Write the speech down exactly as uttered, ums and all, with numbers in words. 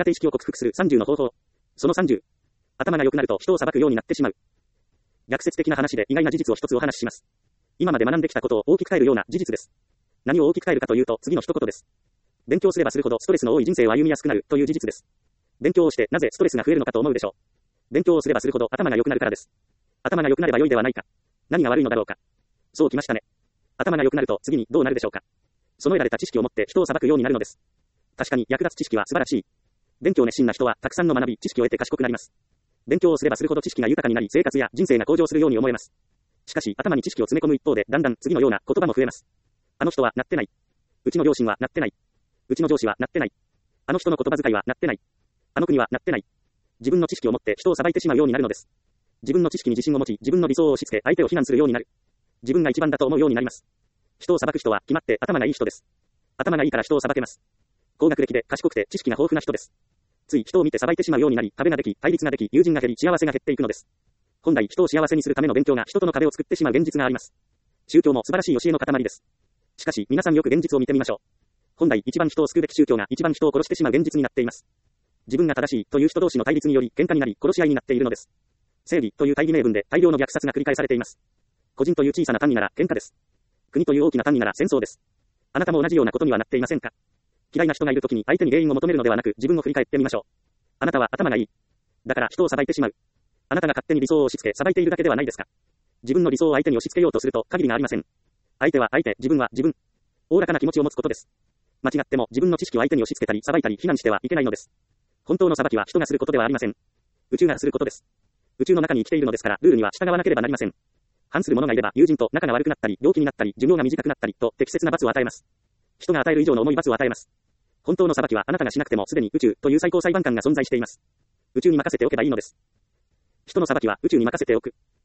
苦手意識を克服するさんじゅうの方法。そのさんじゅう。頭が良くなると人を裁くようになってしまう。逆説的な話で意外な事実を一つお話しします。今まで学んできたことを大きく変えるような事実です。何を大きく変えるかというと次の一言です。勉強すればするほどストレスの多い人生を歩みやすくなるという事実です。勉強をしてなぜストレスが増えるのかと思うでしょう。勉強をすればするほど頭が良くなるからです。頭が良くなれば良いではないか。何が悪いのだろうか。そうきましたね。頭が良くなると次にどうなるでしょうか。その得られた知識を持って人を裁くようになるのです。確かに役立つ知識は素晴らしい。勉強熱心な人はたくさんの学び、知識を得て賢くなります。勉強をすればするほど知識が豊かになり生活や人生が向上するように思えます。しかし頭に知識を詰め込む一方でだんだん次のような言葉も増えます。あの人はなってない。うちの両親はなってない。うちの上司はなってない。あの人の言葉遣いはなってない。あの国はなってない。自分の知識を持って人を裁いてしまうようになるのです。自分の知識に自信を持ち、自分の理想を押し付け相手を非難するようになる。自分が一番だと思うようになります。人を裁く人は決まって頭がいい人です。頭がいいから人を裁けます。高学歴で賢くて知識が豊富な人です。つい人を見て裁いてしまうようになり、壁ができ、対立ができ、友人が減り、幸せが減っていくのです。本来人を幸せにするための勉強が人との壁を作ってしまう現実があります。宗教も素晴らしい教えの塊です。しかし皆さんよく現実を見てみましょう。本来一番人を救うべき宗教が一番人を殺してしまう現実になっています。自分が正しいという人同士の対立により喧嘩になり殺し合いになっているのです。正義という大義名分で大量の虐殺が繰り返されています。個人という小さな単位なら喧嘩です。国という大きな単位なら戦争です。あなたも同じようなことにはなっていませんか。嫌いな人がいるときに相手に原因を求めるのではなく自分を振り返ってみましょう。あなたは頭がいい。だから人を裁いてしまう。あなたが勝手に理想を押し付け裁いているだけではないですか。自分の理想を相手に押し付けようとすると限りがありません。相手は相手、自分は自分。おおらかな気持ちを持つことです。間違っても自分の知識を相手に押し付けたり裁いたり非難してはいけないのです。本当の裁きは人がすることではありません。宇宙がすることです。宇宙の中に生きているのですからルールには従わなければなりません。反する者がいれば友人と仲が悪くなったり病気になったり寿命が短くなったりと適切な罰を与えます。人が与える以上の重い罰を与えます。本当の裁きはあなたがしなくてもすでに宇宙という最高裁判官が存在しています。宇宙に任せておけばいいのです。人の裁きは宇宙に任せておく。